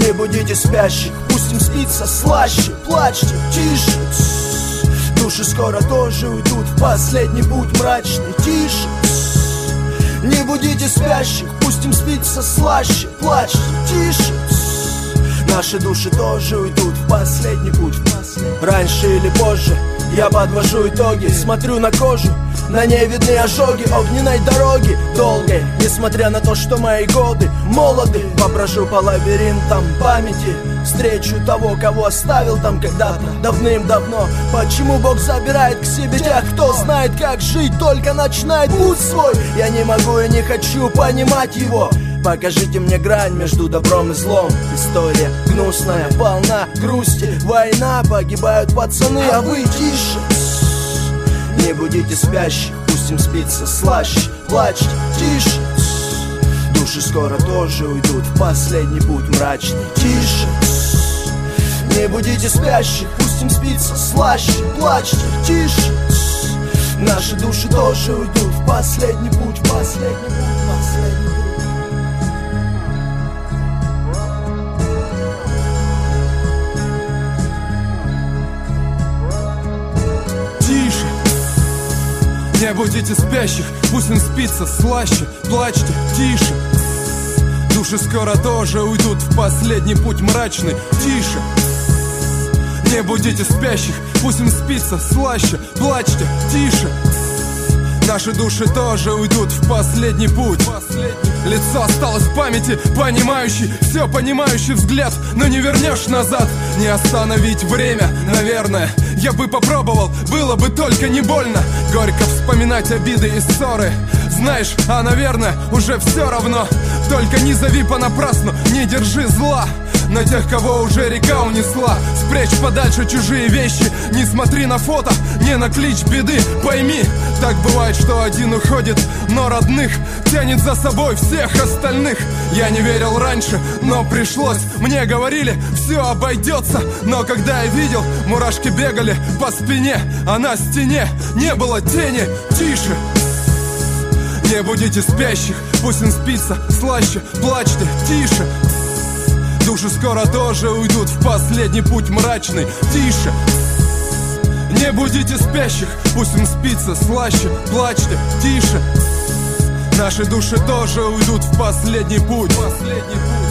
Не будите спящих, пусть им спится слаще. Плачьте, тише, души скоро тоже уйдут в последний путь мрачный. Тише, не будите спящих, пусть им спится слаще. Плачьте, тише, наши души тоже уйдут в последний путь. Раньше или позже я подвожу итоги, смотрю на кожу, на ней видны ожоги огненной дороги долгой. Несмотря на то, что мои годы молоды, поброжу по лабиринтам памяти, встречу того, кого оставил там когда-то давным-давно. Почему Бог забирает к себе тех, кто знает, как жить, только начинает путь свой? Я не могу и не хочу понимать его. Покажите мне грань между добром и злом. История гнусная, полна грусти. Война, погибают пацаны, а вы тише. Не будите спящих, пусть им спится слаще. Плачьте, тише. Души скоро тоже уйдут в последний путь мрачный. Тише. Не будите спящих, пусть им спится слаще. Плачьте, тише. Наши души тоже уйдут в последний путь, в последний путь, в последний путь. Тише, не будите спящих, пусть им спится слаще. Плачьте, тише. Души скоро тоже уйдут в последний путь мрачный. Тише, не будите спящих, пусть им спится слаще. Плачьте, тише. Наши души тоже уйдут в последний путь. Лицо осталось в памяти, понимающий, все понимающий взгляд, но не вернешь назад. Не остановить время, наверное. Я бы попробовал, было бы только не больно. Горько вспоминать обиды и ссоры. Знаешь, а наверное, уже все равно. Только не зови понапрасну, не держи зла на тех, кого уже река унесла. Спрячь подальше чужие вещи, не смотри на фото, не на клич беды. Пойми, так бывает, что один уходит, но родных тянет за собой всех остальных. Я не верил раньше, но пришлось. Мне говорили, все обойдется. Но когда я видел, мурашки бегали по спине, а на стене не было тени. Тише, не будите спящих, пусть им спится слаще. Плачьте, тише. Души скоро тоже уйдут в последний путь мрачный. Тише, не будите спящих, пусть им спится слаще. Плачьте, тише. Наши души тоже уйдут в последний путь.